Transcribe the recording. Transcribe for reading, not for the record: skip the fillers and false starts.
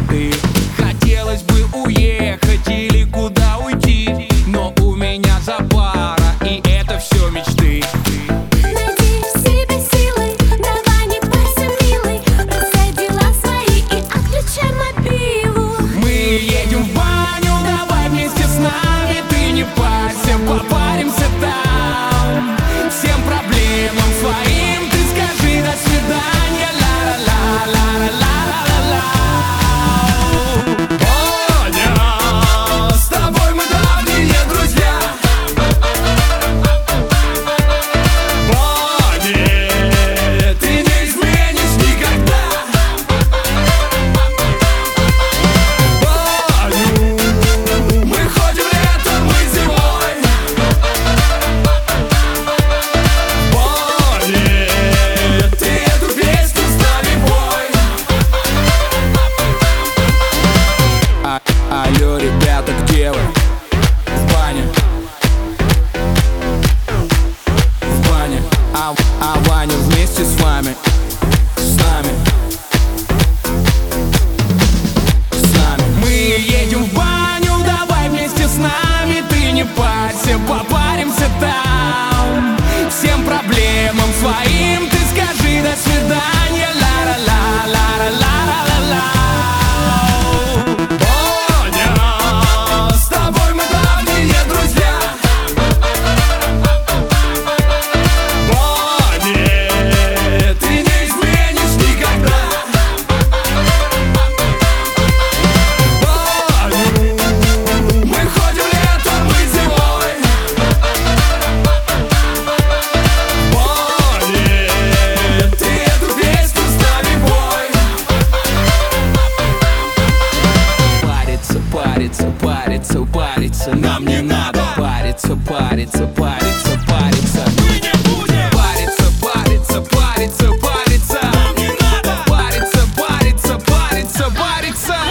мечты. Хотелось бы уехать или куда уйти, но у меня запара, и это все мечты. Найди в себе силы, давай не парься, милый, бросай дела свои и отключай мобилу. Мы едем в баню, давай вместе с нами, ты не парься, попаримся там. Всем проблемам своим ты скажи до свидания, ла-ла-ла-ла-ла-ла-ла-ла. Аня, с тобой мы давние друзья. Аня, ты не изменишь никогда. Мы ходим летом, мы зимой. Bonnie, ты эту песню с нами пой. Алло, ребята, где вы? В бане. В бане. А Ваня вместе с вами. С нами. Мы едем в баню, давай вместе с нами, ты не парься, попаримся там. Всем проблемам своим ты скажи до свидания, ла-ла-ла-ла-ла-ла-ла-ла. Аня, с тобой мы давние друзья. Аня, ты не изменишь никогда. Мы ходим летом, мы зимой. Bonnie, ты эту песню с нами пой. Париться, париться, париться, париться нам не надо. Париться, париться, париться, париться мы не будем. Париться, париться, париться, париться нам не надо. Париться, париться, париться, париться.